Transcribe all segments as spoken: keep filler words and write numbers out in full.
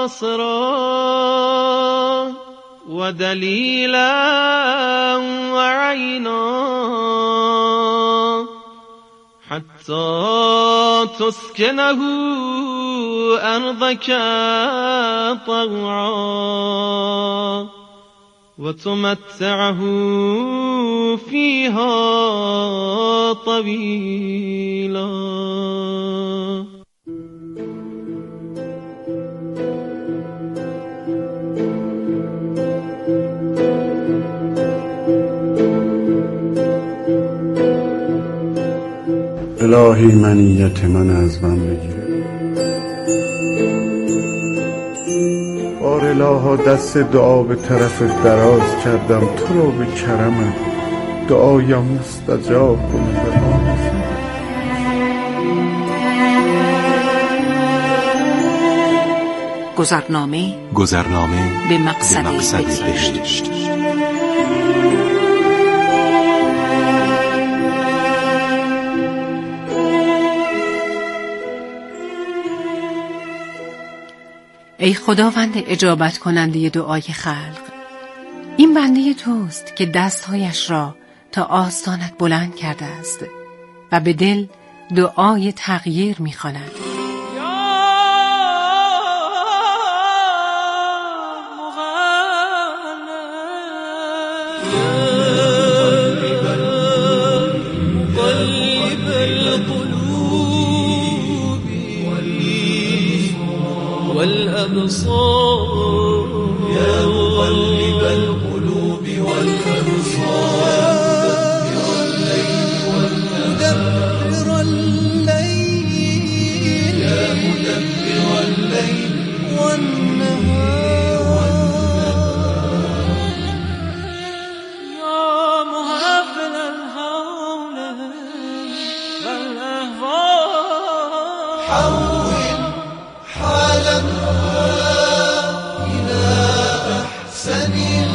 ناصرا ودليلا وعينا حتى تسكنه أرضك طوعا وتمتعه فيها طويلا. الهی منیت من از من بگیر. بار الها دست دعا به طرف دراز کردم، تو را به کرمت دعایم مستجاب کن به ما. گذرنامه گذرنامه به مقصد, به مقصد بهشت. بهشت. ای خداوند اجابت کننده دعای خلق، این بنده توست که دستهایش را تا آستانت بلند کرده است و به دل دعای تغییر می‌خواند. والأبصار يا مقلب القلوب والأبصار مدبر الليل يا مدبر الليل والنهار يا مهبل الهول والأهوال حول حالا إلى أحسن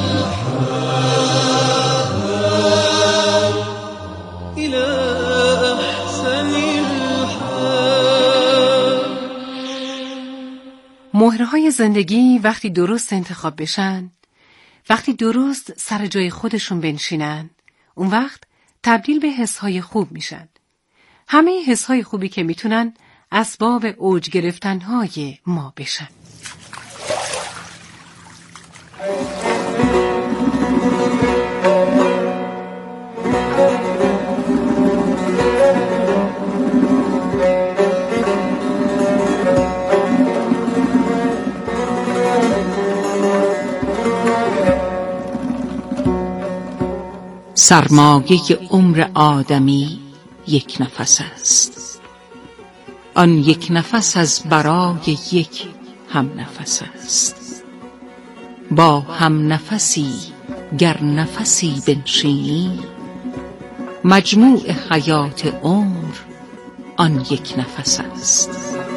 الحال إلى أحسن الحال. مهرهای زندگی وقتی درست انتخاب بشن، وقتی درست سر جای خودشون بنشینن، اون وقت تبدیل به حسهای خوب میشن. همه حسهای خوبی که میتونن اسباب اوج گرفتنهای ما بشن. سرمایه عمر آدمی یک نفس است، آن یک نفس از برای یک هم نفس است. با هم نفسی گر نفسی بنشینی، مجموع حیات عمر آن یک نفس است.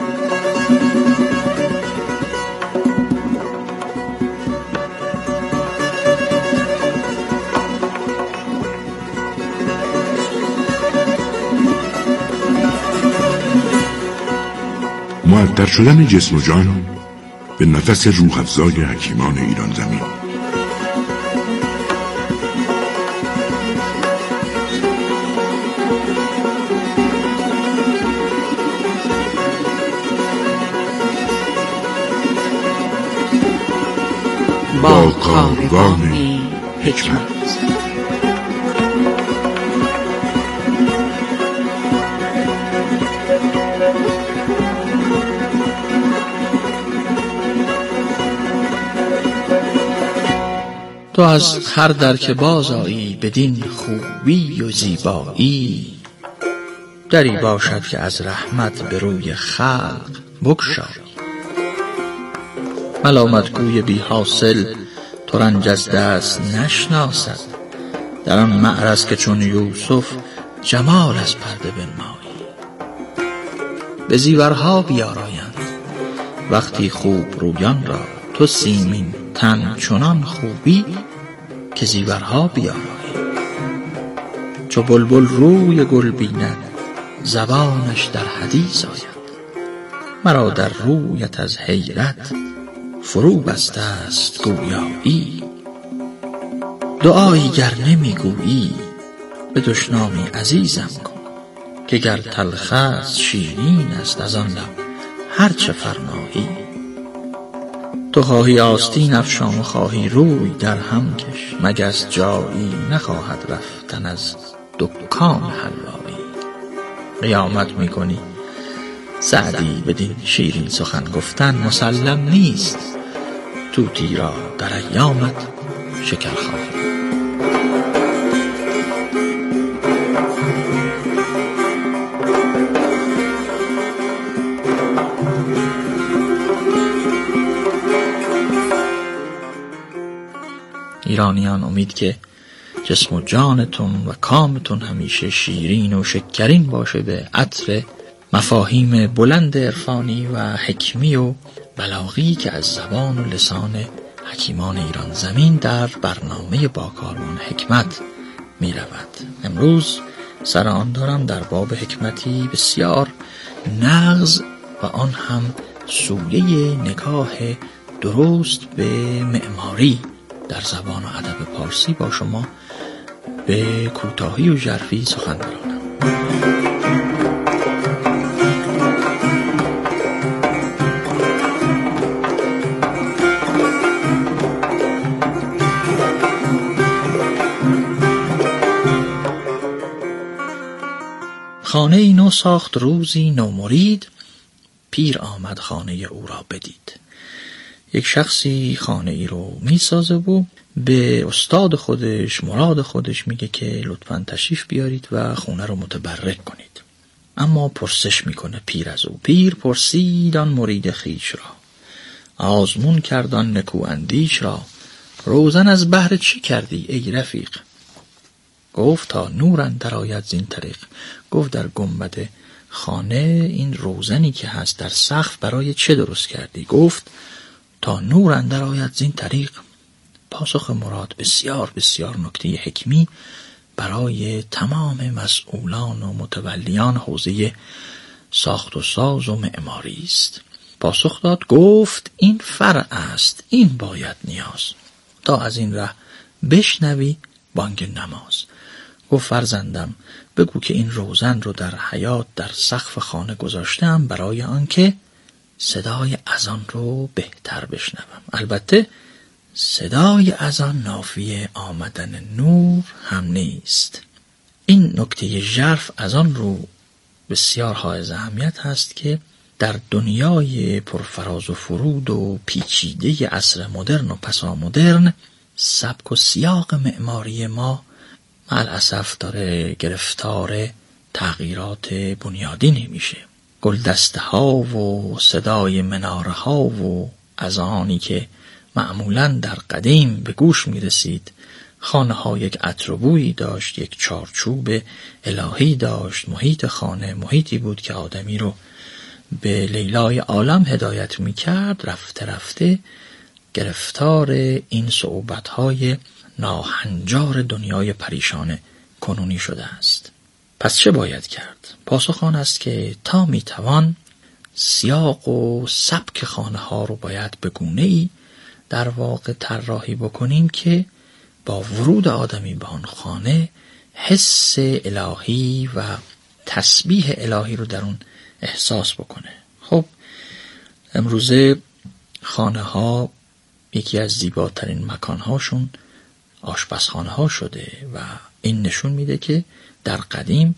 معطر شدن جسم و جان به نفس روح افزای حکیمان ایران زمین. با کاروان حکمت. تو از هر در که باز آیی بدین خوبی و زیبایی، دری باشد که از رحمت به روی خلق بگشایی. ملامت گوی بی حاصل تو رنج از دست نشناسد، در آن معرض که چون یوسف جمال از پرده بنمایی. به زیورها بیارایند وقتی خوب رویان را، تو سیمین تن چنان خوبی که زیورها بیارایی. چو بلبل روی گل بیند زبانش در حدیث آید، مرا در رویت از حیرت فرو بسته است گویایی. دعایی گر نمی گویی به دشنامی عزیزم کن، که گر تلخ است شیرین است از آن لب هر چه فرمایی. تو خواهی آستین افشان و خواهی روی در هم کش، مگس جایی نخواهد رفتن از دکان حلوایی. قیامت می کنی سعدی بدین شیرین سخن گفتن، مسلم نیست طوطی را در ایامت شکر خواهی. ایرانیان امید که جسم و جانتون و کامتون همیشه شیرین و شکرین باشه به عطر مفاهیم بلند عرفانی و حکمی و بلاغی که از زبان و لسان حکیمان ایران زمین در برنامه با کاروان حکمت می رود. امروز سر آن دارم در باب حکمتی بسیار نغز و آن هم سویه نگاه درست به معماری در زبان و ادب پارسی با شما به کوتاهی و ژرفی سخن برانم. خانه ای نو ساخت روزی نو مرید، پیر آمد خانه او را بدید. یک شخصی خانه ای رو می سازه و به استاد خودش مراد خودش میگه که لطفاً تشریف بیارید و خونه رو متبرک کنید. اما پرسش میکنه پیر از او. پیر پرسید آن مرید خویش را، آزمون کردان نکو اندیش را، روزن از بهر چه کردی ای رفیق؟ گفت تا نور اندر آید زین طریق. گفت در گنبد خانه این روزنی که هست در سقف برای چه درست کردی؟ گفت تا نور اندر آید زین طریق. پاسخ مراد بسیار بسیار نکته حکمی برای تمام مسئولان و متولیان حوزه ساخت و ساز و معماری است. پاسخ داد گفت این فرع است، این باید نیاز، تا از این ره بشنوی بانگ نماز. گفت فرزندم بگو که این روزن رو در حیاط در سقف خانه گذاشتم برای آنکه صدای اذان رو بهتر بشنوم. البته صدای اذان نافی آمدن نور هم نیست. این نکته ژرف از آن رو بسیار حائز اهمیت هست که در دنیای پرفراز و فرود و پیچیده عصر مدرن و پسا مدرن سبک و سیاق معماری ما مالاسف داره گرفتار تغییرات بنیادینی میشه. گلدسته ها و صدای مناره ها و اذانی که معمولاً در قدیم به گوش می رسید، خانه ها یک عطر و بویی داشت، یک چارچوب الهی داشت. محیط خانه محیطی بود که آدمی رو به لیلای عالم هدایت می کرد. رفته رفته گرفتار این صعوبت های ناهنجار دنیای پریشان کنونی شده است. پس چه باید کرد؟ پاسخ آن است که تا می توان سیاق و سبک خانه ها رو باید به گونه‌ای در واقع طراحی بکنیم که با ورود آدمی به آن خانه حس الهی و تسبیح الهی رو در اون احساس بکنه. خب امروزه خانه ها یکی از زیباترین مکان هاشون آشپزخانه ها شده و این نشون میده که در قدیم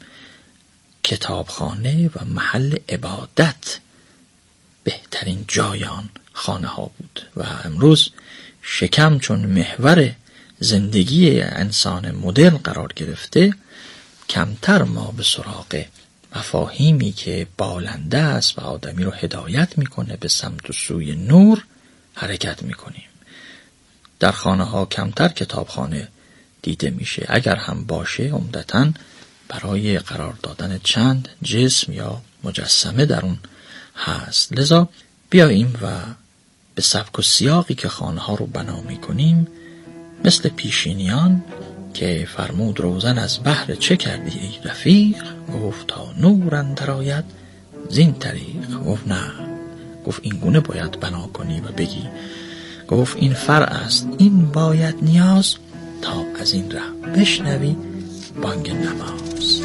کتابخانه و محل عبادت بهترین جای آن خانه ها بود و امروز شکم چون محور زندگی انسان مدرن قرار گرفته، کمتر ما به سراغ مفاهیمی که بالنده است و آدمی رو هدایت میکنه به سمت و سوی نور حرکت میکنیم. در خانه ها کمتر کتابخانه دیده میشه، اگر هم باشه عمدتاً برای قرار دادن چند جسم یا مجسمه در اون هست. لذا بیاییم و به سبک و سیاقی که خانه ها رو بنا میکنیم مثل پیشینیان که فرمود روزن از بهر چه کردی ای رفیق؟ گفت تا نور اندر آید زین طریق. گفت نه، گفت این گونه باید بنا کنی و بگی. گفت این فرع است، این باید نیاز، تا از این ره بشنوی بانگ نماز.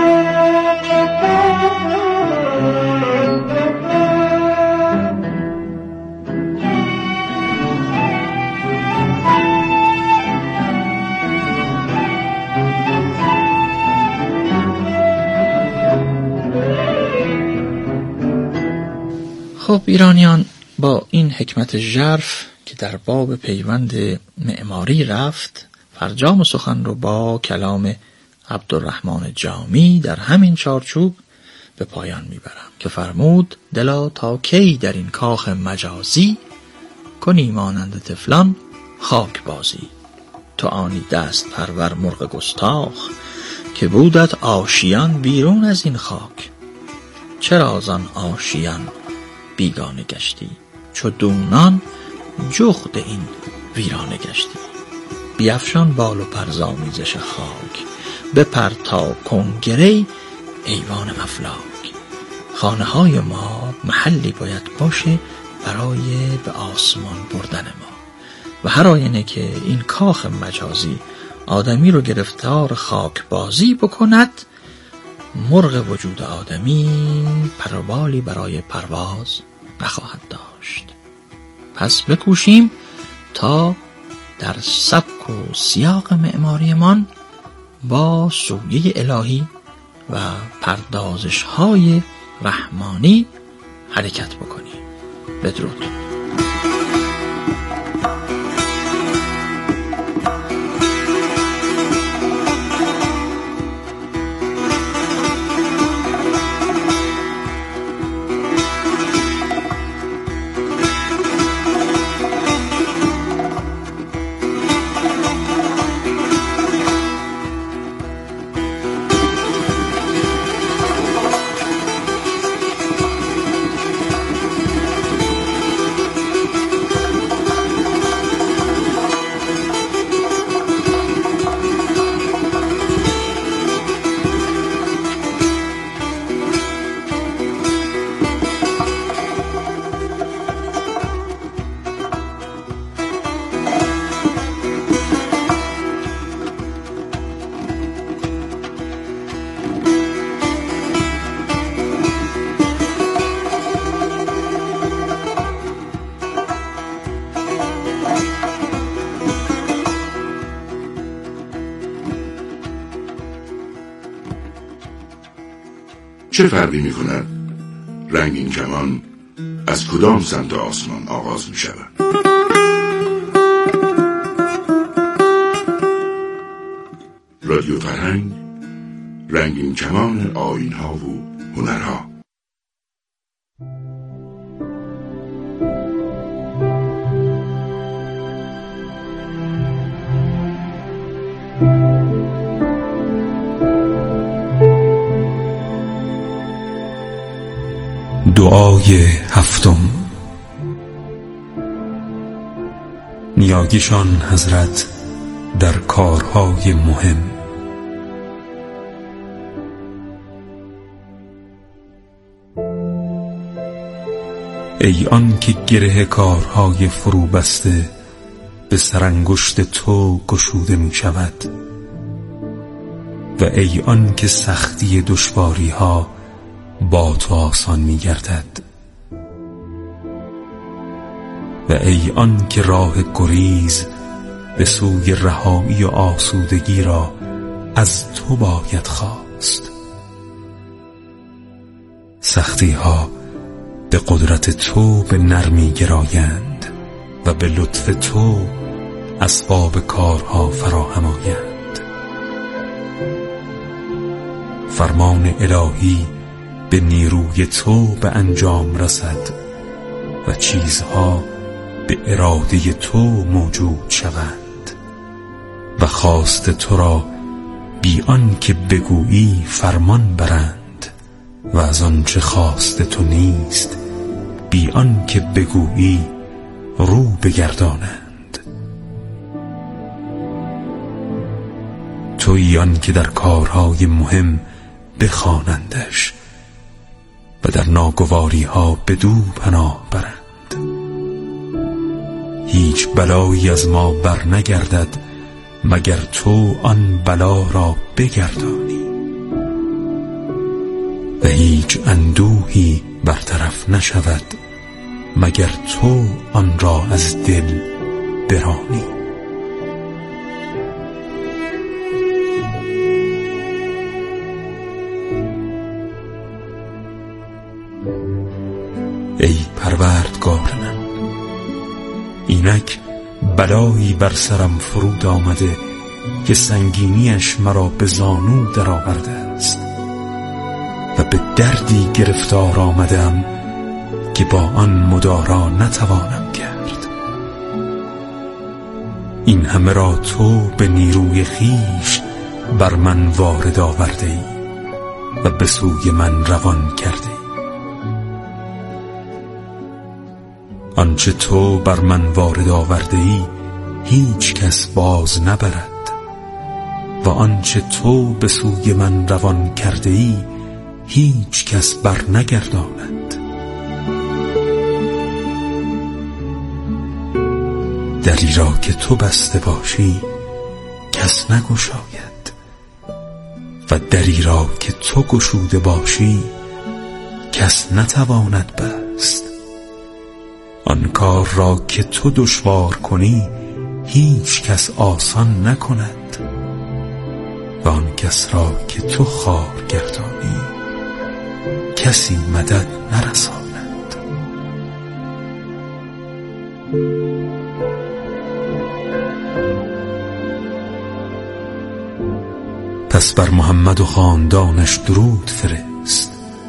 خب ایرانیان با این حکمت ژرف که در باب پیوند معماری رفت، فرجام سخن رو با کلام عبدالرحمن جامی در همین چارچوب به پایان میبرم که فرمود دلا تا کی در این کاخ مجازی، کنی مانند طفلان خاک بازی. تو آنی دست پرور مرغ گستاخ، که بودت آشیان بیرون از این خاک. چرا زان آشیان بیگانه گشتی، چو دونان جغد این ویرانه گشتی. بیفشان بال و پرزامیزش خاک، بپر تا کنگره ایوان افلاک. خانه های ما محلی باید باشه برای به آسمان بردن ما، و هر آینه که این کاخ مجازی آدمی رو گرفتار خاک بازی بکند، مرغ وجود آدمی پروبالی برای پرواز نخواهد داشت. پس بکوشیم تا در سبک و سیاق معماریمان با سویه الهی و پردازش های رحمانی حرکت بکنیم. بدرود. چه فرقی می کند رنگین کمان از کدام سمت آسمان آغاز می شود؟ رادیو فرهنگ، رنگین کمان آیین ها و هنرها. دعای هفتم. نیاگیشان حضرت در کارهای مهم. ای آن که گره کارهای فرو بسته به سرانگشت تو گشوده می شود، و ای آن که سختی دشواری ها با تو آسان می گردد، و ای آن که راه گریز به سوی رهایی و آسودگی را از تو باید خواست. سختی ها به قدرت تو به نرمی گرایند و به لطف تو اسباب کارها فراهم آیند. فرمان الهی به نیروی تو به انجام رسد و چیزها به اراده تو موجود شوند، و خواست تو را بی آن که بگویی فرمان برند، و از آنچه خواست تو نیست بی آن که بگویی رو بگردانند. تویی آن که در کارهای مهم بخوانندش و در ناگواری ها بدو پناه برند. هیچ بلایی از ما بر نگردد مگر تو آن بلا را بگردانی، و هیچ اندوهی برطرف نشود مگر تو آن را از دل برانی. ای پروردگار من، اینک بلایی بر سرم فرود آمده که سنگینیش مرا به زانو در آورده است و به دردی گرفتار آمدم که با آن مدارا نتوانم کرد. این همه را تو به نیروی خیش بر من وارد آورده ای و به سوی من روان کرده ای. آنچه تو بر من وارد آورده ای هیچ کس باز نبرد و آنچه تو به سوی من روان کرده ای هیچ کس بر نگرداند. دری را که تو بسته باشی کس نگشاید و دری را که تو گشوده باشی کس نتواند بست. آن کار را که تو دشوار کنی هیچ کس آسان نکند و آن کس را که تو خوار گردانی کسی مدد نرساند. پس بر محمد و خاندانش درود فرست.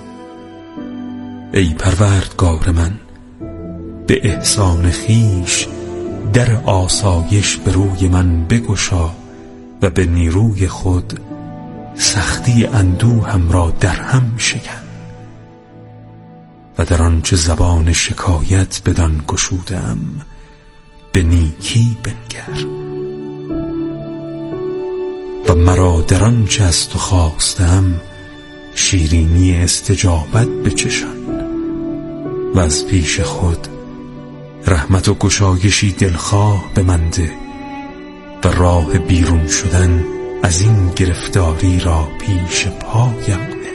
ای پروردگار من، به احسان خیش در آسایش به روی من بگشا و به نیروی خود سختی اندوهم را در هم شکن و در آنچه زبان شکایت بدان گشودم به نیکی بنگر و مرا در آنچه از تو خواستم شیرینی استجابت بچشان و از پیش خود رحمت و گشایشی دلخواه به من ده و راه بیرون شدن از این گرفتاری را پیش پایم نه.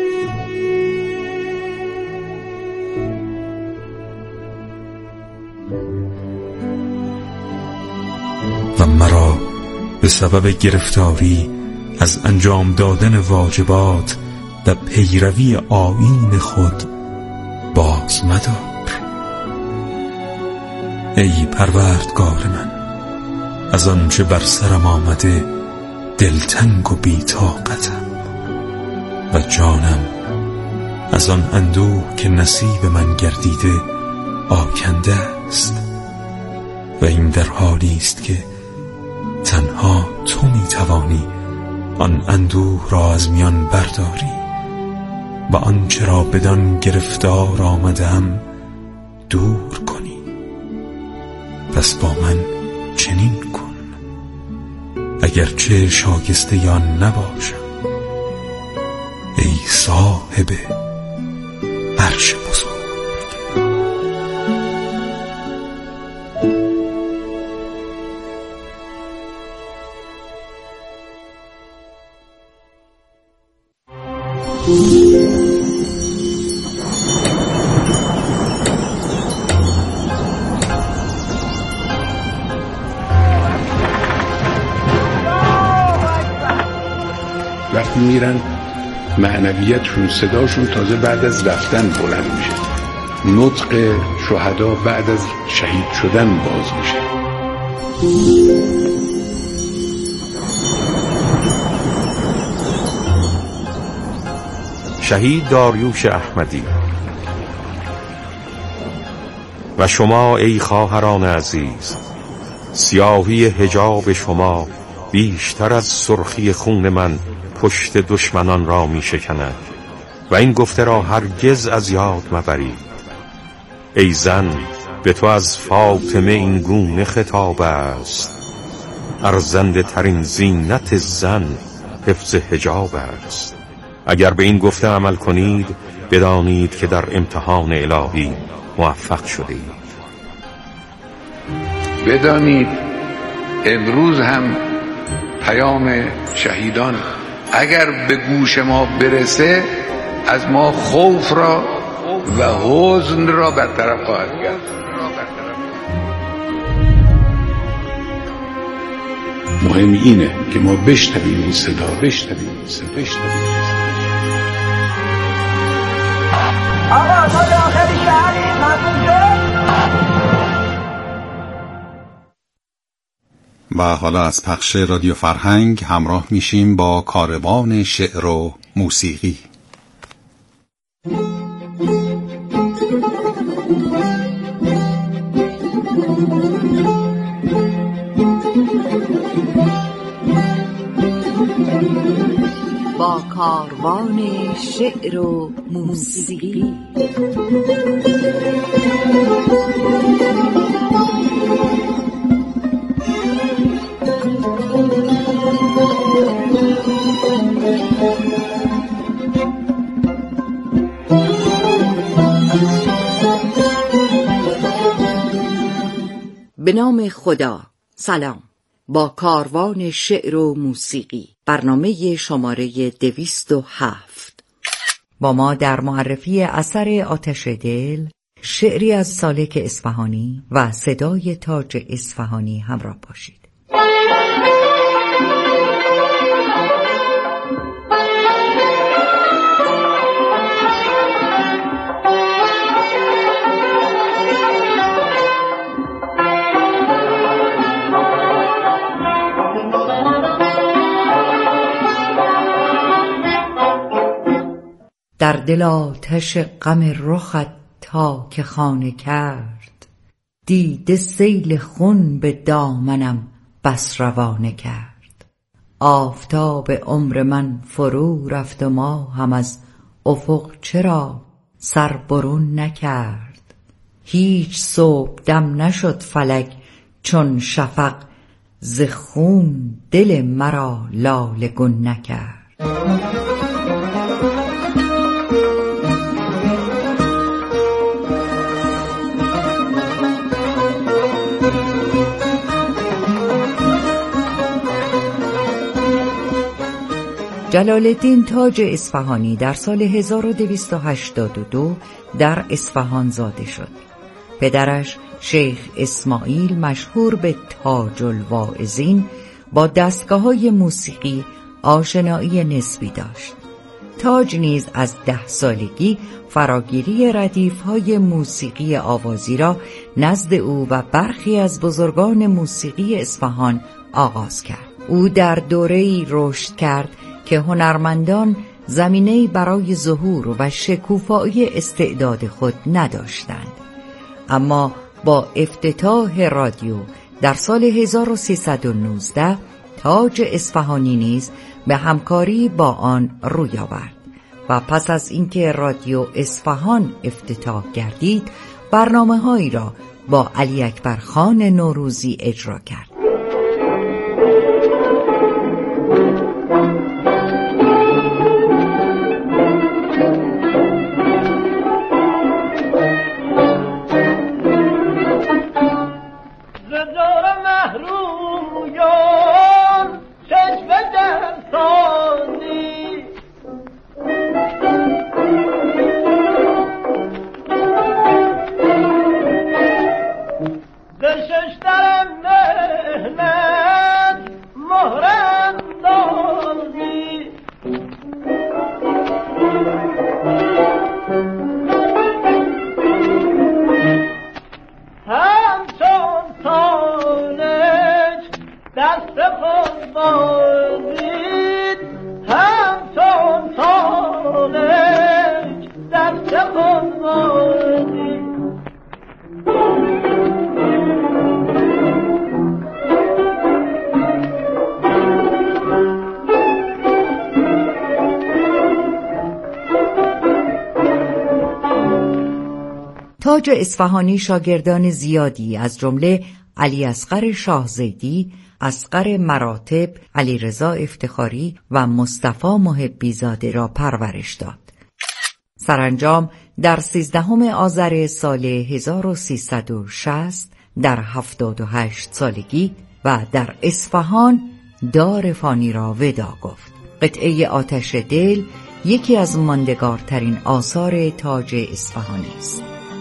و مرا به سبب گرفتاری از انجام دادن واجبات و پیروی آیین خود باز مدار. ای پروردگار من، از آنچه بر سرم آمده دلتنگ و بی‌طاقتم و جانم از آن اندوه که نصیب من گردیده آکنده است و این در حالی است که تنها تو می توانی آن اندوه را از میان برداری و آنچه را بدان گرفتار آمدم دور کنی. پس با من چنین کن اگرچه شایسته آن نباشم، ای صاحب عرش بزرگ. وقتی میرن معنویتشون صداشون تازه بعد از رفتن بلند میشه. نطق شهدا بعد از شهید شدن باز میشه. شهید داریوش احمدی. و شما ای خواهران عزیز، سیاهی حجاب شما بیشتر از سرخی خون من پشت دشمنان را می شکند و این گفته را هرگز از یاد مبرید. ای زن، به تو از فاطمه این گونه خطاب است: ارزنده ترین زینت زن حفظ حجاب است. اگر به این گفته عمل کنید بدانید که در امتحان الهی موفق شدید. بدانید امروز هم پیام شهیدان اگر به گوش ما برسه از ما خوف را و حزن را برطرف خواهد کرد. مهم اینه که ما بشنویم این صدا، بشنویم این صدا، بشنویم. آقا ما داخل شهریم، ممنون شد. و حالا از پخش رادیو فرهنگ همراه میشیم با کاروان شعر و موسیقی. با کاروان شعر و موسیقی. به نام خدا. سلام. با کاروان شعر و موسیقی، برنامه شماره دویست و هفت. با ما در معرفی اثر آتش دل، شعری از سالک اصفهانی و صدای تاج اصفهانی همراه باشید. در دل آتش غم رخت تا که خانه کرد، دیده سیل خون به دامنم بس روانه کرد. آفتاب عمر من فرو رفت و ما هم از افق چرا سر برون نکرد. هیچ صبح دم نشد فلک چون شفق، ز خون دل مرا لاله گون نکرد. جلال الدین تاج اصفهانی در سال هزار و دویست و هشتاد و دو در اصفهان زاده شد. پدرش شیخ اسماعیل مشهور به تاج الواعظین با دستگاه‌های موسیقی آشنایی نسبی داشت. تاج نیز از ده سالگی فراگیری ردیف‌های موسیقی آوازی را نزد او و برخی از بزرگان موسیقی اصفهان آغاز کرد. او در دوره‌ای رشد کرد که هنرمندان زمینه‌ای برای ظهور و شکوفایی استعداد خود نداشتند. اما با افتتاح رادیو در سال هزار و سیصد و نوزده تاج اصفهانی نیز به همکاری با آن روی آورد و پس از اینکه رادیو اصفهان افتتاح گردید، برنامه‌هایی را با علی اکبر خان نوروزی اجرا کرد. تاج اصفهانی شاگردان زیادی از جمله علی اصغر شاهزیدی، اصغر مراتب، علیرضا افتخاری و مصطفی محبی زاده را پرورش داد. سرانجام در سیزدهم آذر سال هزار و سیصد و شصت در هفتاد و هشت سالگی و در اصفهان دار فانی را ودا گفت. قطعه آتش دل یکی از ماندگارترین آثار تاج اصفهانی است.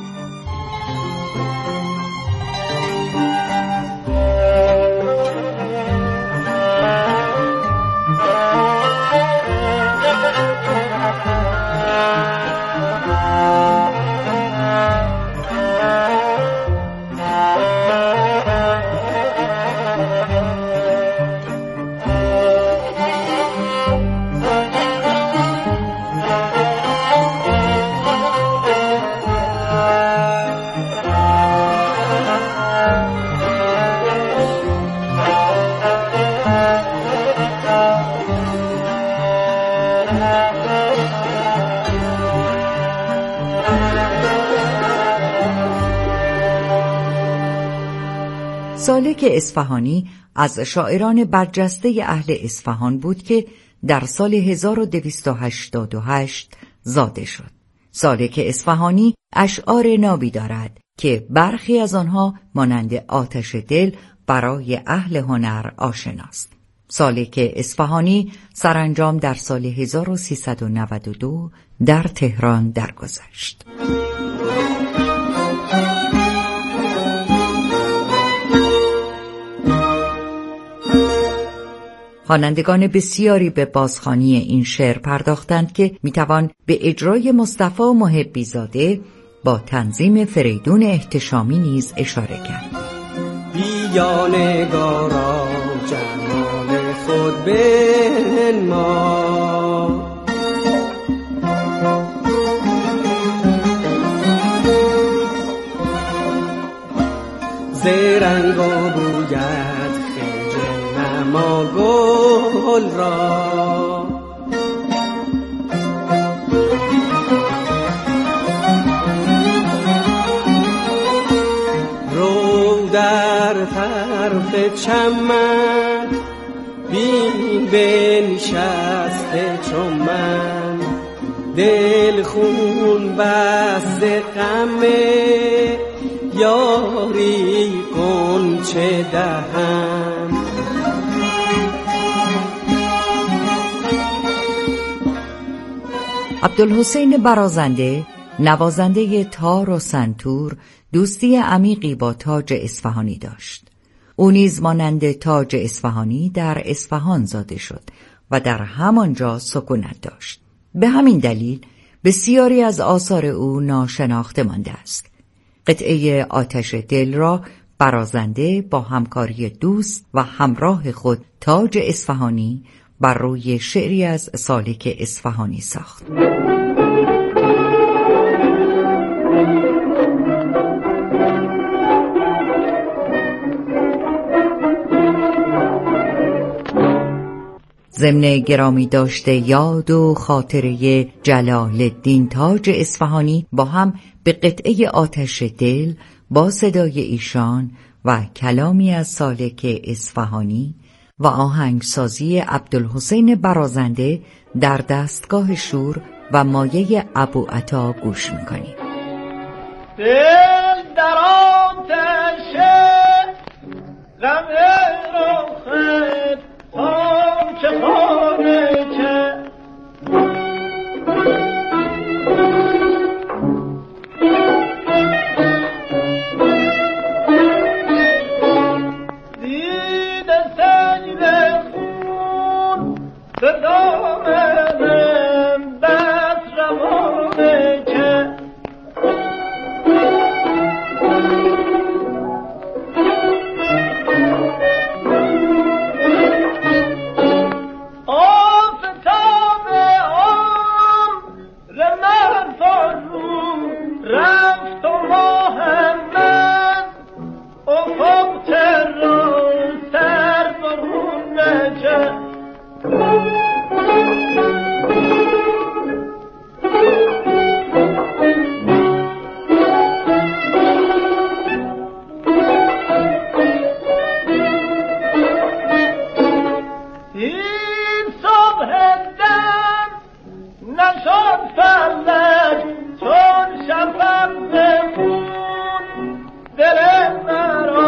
سالک اصفهانی از شاعران برجسته اهل اصفهان بود که در سال هزار و دویست و هشتاد و هشت زاده شد. سالک اصفهانی اشعار نابی دارد که برخی از آنها مانند آتش دل برای اهل هنر آشناست. سالک اصفهانی سرانجام در سال هزار و سیصد و نود و دو در تهران درگذشت. خوانندگان بسیاری به بازخوانی این شعر پرداختند که میتوان به اجرای مصطفی محبی زاده با تنظیم فریدون احتشامی نیز اشاره کرد. بیا نگارا جمال خود بنما، زرنگ و بوید خنج نما گل را، رو در طرف چمن بین بنشسته چون من، دل خون بسته غمه یاری غنچه دهن. عبدالحسین برازنده نوازنده تار و سنتور دوستی عمیقی با تاج اصفهانی داشت. او نیز مانند تاج اصفهانی در اصفهان زاده شد و در همانجا سکونت داشت. به همین دلیل بسیاری از آثار او ناشناخته مانده است. قطعه آتش دل را برازنده با همکاری دوست و همراه خود تاج اصفهانی بر روی شعری از سالک اصفهانی ساخت. ضمن گرامی داشته یاد و خاطره جلال الدین تاج اصفهانی با هم به قطعه آتش دل با صدای ایشان و کلامی از سالک اصفهانی و آهنگسازی عبدالحسین برازنده در دستگاه شور و مایه ابوعطا گوش میکنیم. دل در آتش غم